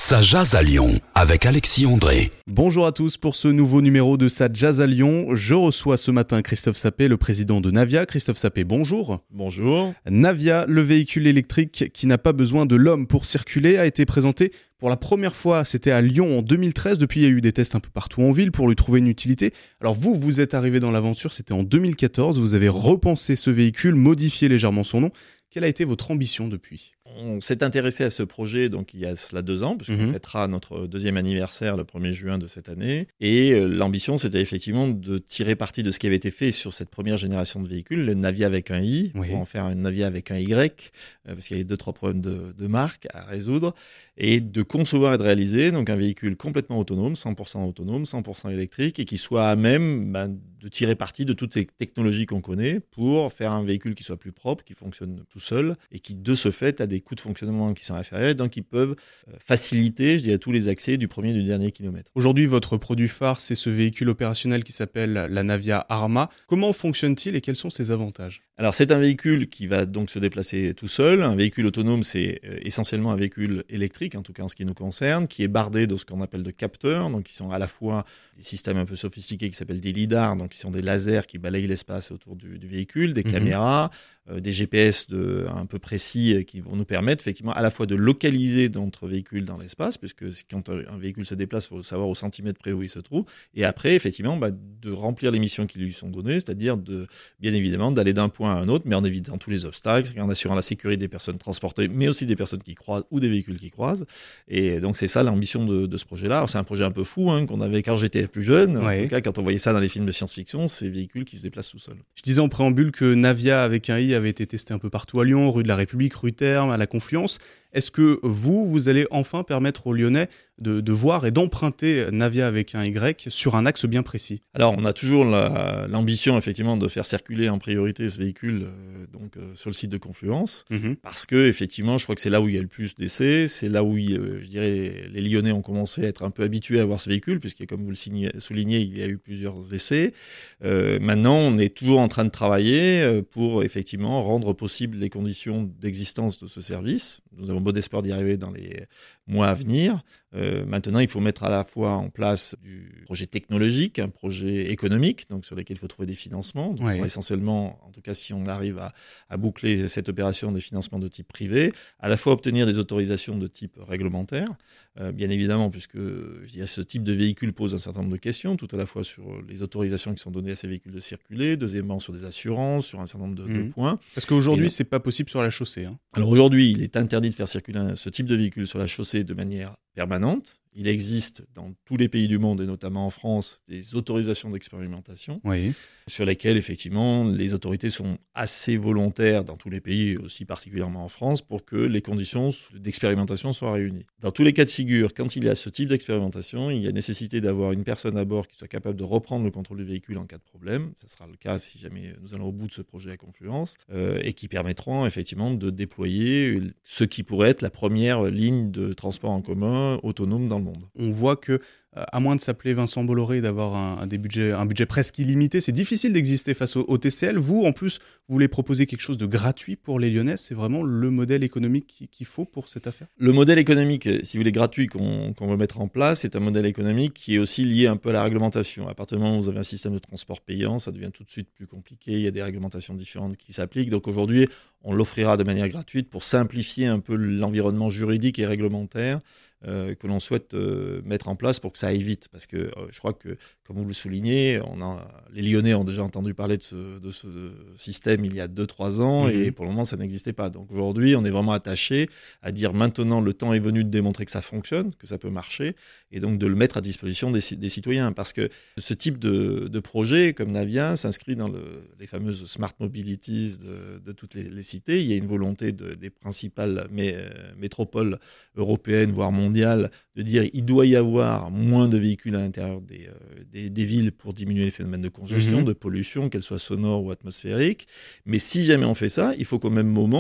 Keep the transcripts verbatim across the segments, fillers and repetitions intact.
Ça jase à Lyon avec Alexis André. Bonjour à tous pour ce nouveau numéro de Ça jase à Lyon. Je reçois ce matin Christophe Sapé, le président de Navia. Christophe Sapé, bonjour. Bonjour. Navia, le véhicule électrique qui n'a pas besoin de l'homme pour circuler, a été présenté pour la première fois. C'était à Lyon en deux mille treize. Depuis, il y a eu des tests un peu partout en ville pour lui trouver une utilité. Alors vous, vous êtes arrivé dans l'aventure, c'était en deux mille quatorze. Vous avez repensé ce véhicule, modifié légèrement son nom. Quelle a été votre ambition depuis ? On s'est intéressé à ce projet donc il y a cela deux ans, puisqu'on Mmh. fêtera notre deuxième anniversaire le premier juin de cette année. Et euh, l'ambition, c'était effectivement de tirer parti de ce qui avait été fait sur cette première génération de véhicules, le Navia avec un I, Oui. pour en faire un Navia avec un Y, euh, parce qu'il y avait deux, trois problèmes de, de marque à résoudre, et de concevoir et de réaliser donc un véhicule complètement autonome, cent pour cent autonome, cent pour cent électrique, et qui soit à même ben, de tirer parti de toutes ces technologies qu'on connaît pour faire un véhicule qui soit plus propre, qui fonctionne tout seul, et qui de ce fait a des coûts de fonctionnement qui sont inférieurs, donc ils peuvent faciliter, je dirais, tous les accès du premier et du dernier kilomètre. Aujourd'hui, votre produit phare, c'est ce véhicule opérationnel qui s'appelle la Navia Arma. Comment fonctionne-t-il et quels sont ses avantages ? Alors c'est un véhicule qui va donc se déplacer tout seul. Un véhicule autonome, c'est euh, essentiellement un véhicule électrique, en tout cas en ce qui nous concerne, qui est bardé de ce qu'on appelle de capteurs, donc qui sont à la fois des systèmes un peu sophistiqués qui s'appellent des lidars, donc qui sont des lasers qui balayent l'espace autour du, du véhicule, des Mmh. caméras, euh, des G P S de, un peu précis euh, qui vont nous permettre effectivement à la fois de localiser notre véhicule dans l'espace, puisque quand un véhicule se déplace, il faut savoir au centimètre près où il se trouve, et après effectivement bah, de remplir les missions qui lui sont données, c'est-à-dire de, bien évidemment d'aller d'un point à un autre, mais en évitant tous les obstacles, en assurant la sécurité des personnes transportées, mais aussi des personnes qui croisent ou des véhicules qui croisent. Et donc c'est ça l'ambition de, de ce projet-là. Alors, c'est un projet un peu fou hein, qu'on avait quand j'étais plus jeune. En Ouais. tout cas, quand on voyait ça dans les films de science-fiction, ces véhicules qui se déplacent tout seuls. Je disais en préambule que Navia avec un I avait été testé un peu partout à Lyon, rue de la République, rue Terme, à la Confluence. Est-ce que vous, vous allez enfin permettre aux Lyonnais de, de voir et d'emprunter Navia avec un Y sur un axe bien précis ? Alors, on a toujours la, l'ambition, effectivement, de faire circuler en priorité ce véhicule euh, donc, euh, sur le site de Confluence. Mmh. Parce que, effectivement, je crois que c'est là où il y a le plus d'essais. C'est là où, euh, je dirais, les Lyonnais ont commencé à être un peu habitués à voir ce véhicule, puisque, comme vous le signez, soulignez, il y a eu plusieurs essais. Euh, maintenant, on est toujours en train de travailler euh, pour, effectivement, rendre possible les conditions d'existence de ce service. Nous avons bon espoir d'y arriver dans les mois à venir. Euh, maintenant, il faut mettre à la fois en place du projet technologique, un projet économique, donc sur lequel il faut trouver des financements. Donc, Ouais. ce sont essentiellement, en tout cas, si on arrive à, à boucler cette opération, des financements de type privé, à la fois obtenir des autorisations de type réglementaire, euh, bien évidemment, puisque je dirais, ce type de véhicule pose un certain nombre de questions, tout à la fois sur les autorisations qui sont données à ces véhicules de circuler, deuxièmement sur des assurances, sur un certain nombre de, Mmh. de points. Parce qu'aujourd'hui, Et- c'est pas possible sur la chaussée. Hein. Alors aujourd'hui, il est interdit de faire circuler un- ce type de véhicule sur la chaussée de manière permanente. Il existe dans tous les pays du monde, et notamment en France, des autorisations d'expérimentation Oui. sur lesquelles, effectivement, les autorités sont assez volontaires dans tous les pays, aussi particulièrement en France, pour que les conditions d'expérimentation soient réunies. Dans tous les cas de figure, quand il y a ce type d'expérimentation, il y a nécessité d'avoir une personne à bord qui soit capable de reprendre le contrôle du véhicule en cas de problème. Ce sera le cas si jamais nous allons au bout de ce projet à Confluence, euh, et qui permettront, effectivement, de déployer ce qui pourrait être la première ligne de transport en commun autonome dans le monde. On voit que, euh, à moins de s'appeler Vincent Bolloré et d'avoir un, un, des budgets, un budget presque illimité, c'est difficile d'exister face au, au T C L. Vous, en plus, vous voulez proposer quelque chose de gratuit pour les Lyonnais. C'est vraiment le modèle économique qui- qu'il faut pour cette affaire ? Le modèle économique, si vous voulez, gratuit qu'on qu'on veut mettre en place, c'est un modèle économique qui est aussi lié un peu à la réglementation. À partir du moment où vous avez un système de transport payant, ça devient tout de suite plus compliqué. Il y a des réglementations différentes qui s'appliquent. Donc aujourd'hui, on l'offrira de manière gratuite pour simplifier un peu l'environnement juridique et réglementaire euh, que l'on souhaite euh, mettre en place pour que ça aille vite. Parce que euh, je crois que, comme vous le soulignez, on a, les Lyonnais ont déjà entendu parler de ce, de ce système il y a deux trois ans, Mmh. et pour le moment, ça n'existait pas. Donc aujourd'hui, on est vraiment attaché à dire maintenant, le temps est venu de démontrer que ça fonctionne, que ça peut marcher, et donc de le mettre à disposition des, des citoyens. Parce que ce type de, de projet, comme Navia, s'inscrit dans le, les fameuses smart mobilities de, de toutes les, les cités. Il y a une volonté de, des principales mé, euh, métropoles européennes, voire mondiales, de dire il doit y avoir moins de véhicules à l'intérieur des, euh, des, des villes pour diminuer les phénomènes de congestion, Mmh. de pollution, qu'elle soit sonore ou atmosphérique. Mais si jamais on fait ça, il faut qu'au même moment,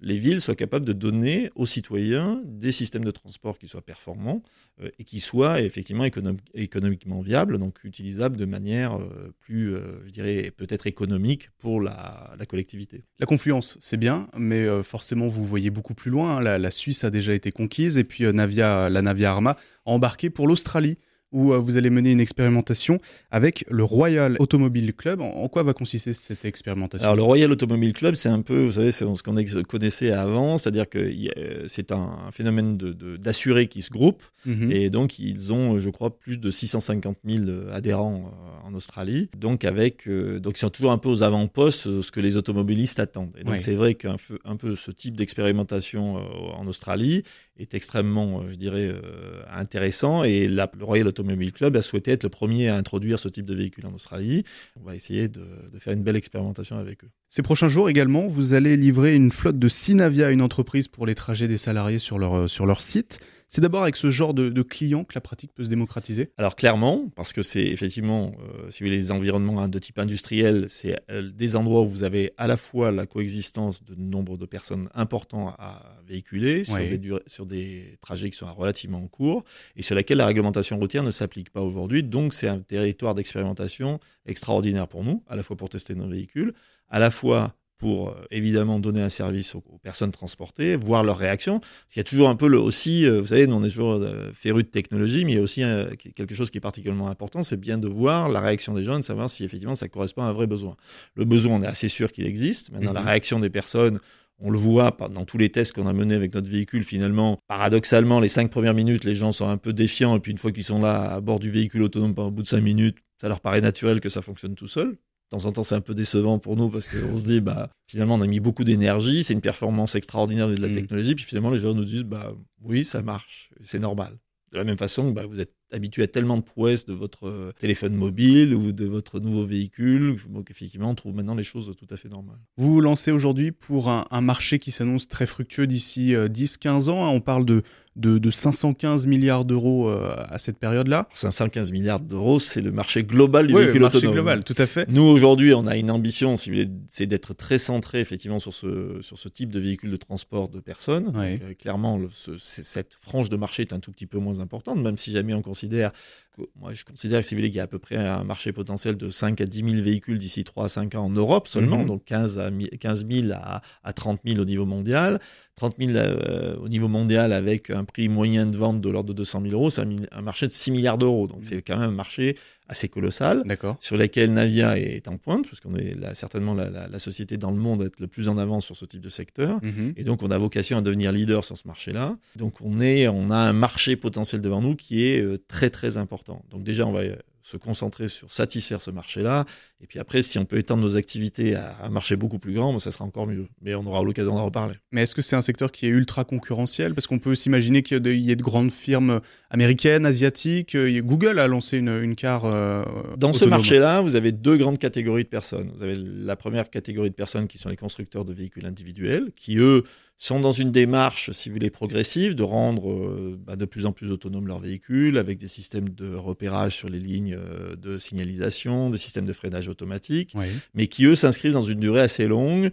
les villes soient capables de donner aux citoyens des systèmes de transport qui soient performants euh, et qui soient effectivement économ- économiquement viables, donc utilisables de manière euh, plus, euh, je dirais, peut-être économique pour la, la collectivité. La confluence, c'est bien, mais euh, forcément, vous voyez beaucoup plus loin. Hein. La, la Suisse a déjà été conquise, et puis euh, Navia, la Navia Arma a embarqué pour l'Australie, où euh, vous allez mener une expérimentation avec le Royal Automobile Club. En, en quoi va consister cette expérimentation ? Alors, le Royal Automobile Club, c'est un peu, vous savez, c'est ce qu'on ex- connaissait avant, c'est-à-dire que y a, c'est un, un phénomène de, de, d'assurés qui se groupent, mmh. et donc ils ont, je crois, plus de six cent cinquante mille adhérents euh, en Australie, donc avec, euh, donc ils sont toujours un peu aux avant-postes euh, ce que les automobilistes attendent. Et donc, oui. C'est vrai qu'un peu, un peu ce type d'expérimentation euh, en Australie est extrêmement, je dirais, euh, intéressant, et la, le Royal Automobile Club a souhaité être le premier à introduire ce type de véhicule en Australie. On va essayer de, de faire une belle expérimentation avec eux. Ces prochains jours également, vous allez livrer une flotte de Synavia, une entreprise pour les trajets des salariés sur leur, sur leur site. C'est d'abord avec ce genre de, de clients que la pratique peut se démocratiser ? Alors clairement, parce que c'est effectivement, euh, si vous voulez, les environnements de type industriel, c'est euh, des endroits où vous avez à la fois la coexistence de nombre de personnes importants à véhiculer, sur, oui. des, durées, sur des trajets qui sont relativement courts, et sur lesquels la réglementation routière ne s'applique pas aujourd'hui. Donc c'est un territoire d'expérimentation extraordinaire pour nous, à la fois pour tester nos véhicules, à la fois pour euh, évidemment donner un service aux, aux personnes transportées, voir leurs réactions. Parce qu'il y a toujours un peu le, aussi, euh, vous savez, nous on est toujours euh, férus de technologie, mais il y a aussi euh, quelque chose qui est particulièrement important, c'est bien de voir la réaction des gens, de savoir si effectivement ça correspond à un vrai besoin. Le besoin, on est assez sûr qu'il existe. Maintenant, mmh. la réaction des personnes, on le voit dans tous les tests qu'on a menés avec notre véhicule, finalement, paradoxalement, les cinq premières minutes, les gens sont un peu défiants, et puis une fois qu'ils sont là à bord du véhicule autonome, au bout de cinq minutes, ça leur paraît naturel que ça fonctionne tout seul. De temps en temps, c'est un peu décevant pour nous parce qu'on se dit, bah, finalement, on a mis beaucoup d'énergie, c'est une performance extraordinaire de la mmh. technologie, puis finalement, les gens nous disent, bah, oui, ça marche, c'est normal. De la même façon, bah, vous êtes habitué à tellement de prouesses de votre téléphone mobile ou de votre nouveau véhicule, donc effectivement, on trouve maintenant les choses tout à fait normales. Vous vous lancez aujourd'hui pour un, un marché qui s'annonce très fructueux d'ici euh, dix à quinze ans. On parle de De, de cinq cent quinze milliards d'euros euh, à cette période-là. cinq cent quinze milliards d'euros, c'est le marché global du oui, véhicule le marché autonome. Global, tout à fait. Nous, aujourd'hui, on a une ambition, si vous voulez, c'est d'être très centré, effectivement, sur ce, sur ce type de véhicule de transport de personnes. Oui. Donc, euh, clairement, le, ce, cette frange de marché est un tout petit peu moins importante, même si jamais on considère que, moi, je considère que, si vous voulez, qu'il y a à peu près un marché potentiel de cinq à dix mille véhicules d'ici trois à cinq ans en Europe seulement, mm-hmm. donc quinze mille à, à trente mille au niveau mondial. trente mille euh, au niveau mondial avec un prix moyen de vente de l'ordre de deux cent mille euros, c'est un, un marché de six milliards d'euros. Donc, c'est quand même un marché assez colossal, D'accord. sur lequel Navia est en pointe, parce qu'on est là, certainement la, la, la société dans le monde à être le plus en avance sur ce type de secteur. Mm-hmm. Et donc, on a vocation à devenir leader sur ce marché-là. Donc, on, est, on a un marché potentiel devant nous qui est euh, très, très important. Donc, déjà, on va se concentrer sur satisfaire ce marché-là. Et puis après, si on peut étendre nos activités à un marché beaucoup plus grand, ça sera encore mieux. Mais on aura l'occasion d'en reparler. Mais est-ce que c'est un secteur qui est ultra concurrentiel ? Parce qu'on peut s'imaginer qu'il y ait de grandes firmes américaines, asiatiques. Google a lancé une, une car euh, Dans autonome. Ce marché-là, vous avez deux grandes catégories de personnes. Vous avez la première catégorie de personnes qui sont les constructeurs de véhicules individuels, qui, eux, sont dans une démarche, si vous voulez, progressive, de rendre euh, bah, de plus en plus autonomes leurs véhicules, avec des systèmes de repérage sur les lignes euh, de signalisation, des systèmes de freinage automatique, oui. mais qui, eux, s'inscrivent dans une durée assez longue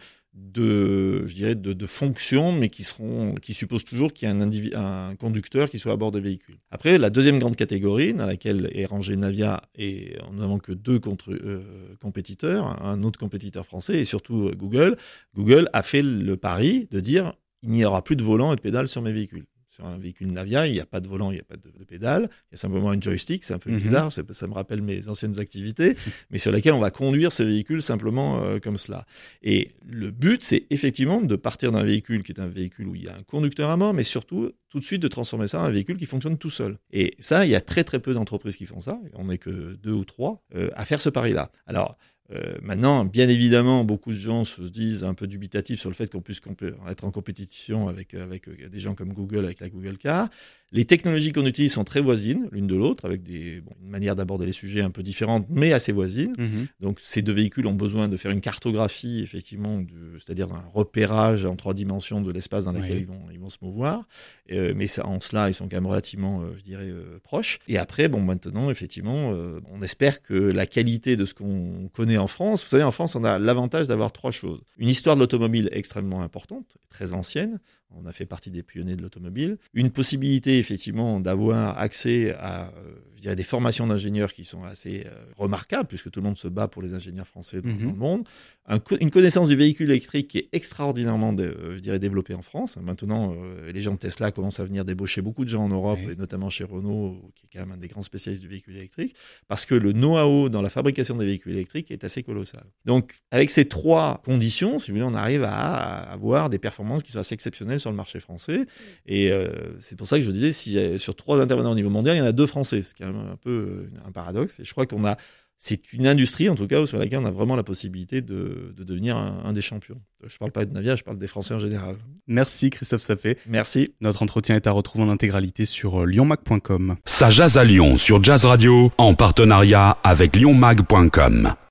de, je dirais, de, de fonctions, mais qui, seront, qui supposent toujours qu'il y ait un, individu, un conducteur qui soit à bord des véhicules. Après, la deuxième grande catégorie, dans laquelle est rangé Navia, et nous n'avons que deux contre, euh, compétiteurs, un autre compétiteur français, et surtout euh, Google, Google a fait le pari de dire il n'y aura plus de volant et de pédale sur mes véhicules. Sur un véhicule Navia, il n'y a pas de volant, il n'y a pas de, de pédale, il y a simplement une joystick, c'est un peu mm-hmm. bizarre, ça, ça me rappelle mes anciennes activités, mais sur laquelle on va conduire ce véhicule simplement euh, comme cela. Et le but, c'est effectivement de partir d'un véhicule qui est un véhicule où il y a un conducteur à bord, mais surtout, tout de suite, de transformer ça en un véhicule qui fonctionne tout seul. Et ça, il y a très très peu d'entreprises qui font ça, on n'est que deux ou trois euh, à faire ce pari-là. Alors, Euh, maintenant, bien évidemment, beaucoup de gens se disent un peu dubitatifs sur le fait qu'on puisse comp- être en compétition avec, avec des gens comme Google, avec la Google Car. Les technologies qu'on utilise sont très voisines, l'une de l'autre, avec des, bon, une manière d'aborder les sujets un peu différente, mais assez voisines. Mmh. Donc, ces deux véhicules ont besoin de faire une cartographie, effectivement, de, c'est-à-dire un repérage en trois dimensions de l'espace dans lequel oui. ils, vont, ils vont se mouvoir. Euh, mais ça, en cela, ils sont quand même relativement, euh, je dirais, euh, proches. Et après, bon, maintenant, effectivement, euh, on espère que la qualité de ce qu'on connaît en France, vous savez, en France, on a l'avantage d'avoir trois choses. Une histoire de l'automobile extrêmement importante, très ancienne. On a fait partie des pionniers de l'automobile. Une possibilité, effectivement, d'avoir accès à euh, je dirais, des formations d'ingénieurs qui sont assez euh, remarquables, puisque tout le monde se bat pour les ingénieurs français dans, mmh. dans le monde. Un co- une connaissance du véhicule électrique qui est extraordinairement de, euh, je dirais, développée en France. Maintenant, euh, les gens de Tesla commencent à venir débaucher beaucoup de gens en Europe, oui. et notamment chez Renault, qui est quand même un des grands spécialistes du véhicule électrique, parce que le know-how dans la fabrication des véhicules électriques est assez colossal. Donc, avec ces trois conditions, si vous voulez, on arrive à, à avoir des performances qui soient assez exceptionnelles sur le marché français. Et euh, c'est pour ça que je vous disais, si sur trois intervenants au niveau mondial, il y en a deux Français, ce qui est un peu un paradoxe. Et je crois qu'on a, c'est une industrie en tout cas sur laquelle on a vraiment la possibilité de, de devenir un, un des champions. Je ne parle pas de Navia, je parle des Français en général. Merci Christophe Sapé. Merci. Notre entretien est à retrouver en intégralité sur lyon mag point com. Ça jase à Lyon sur Jazz Radio en partenariat avec lyon mag point com.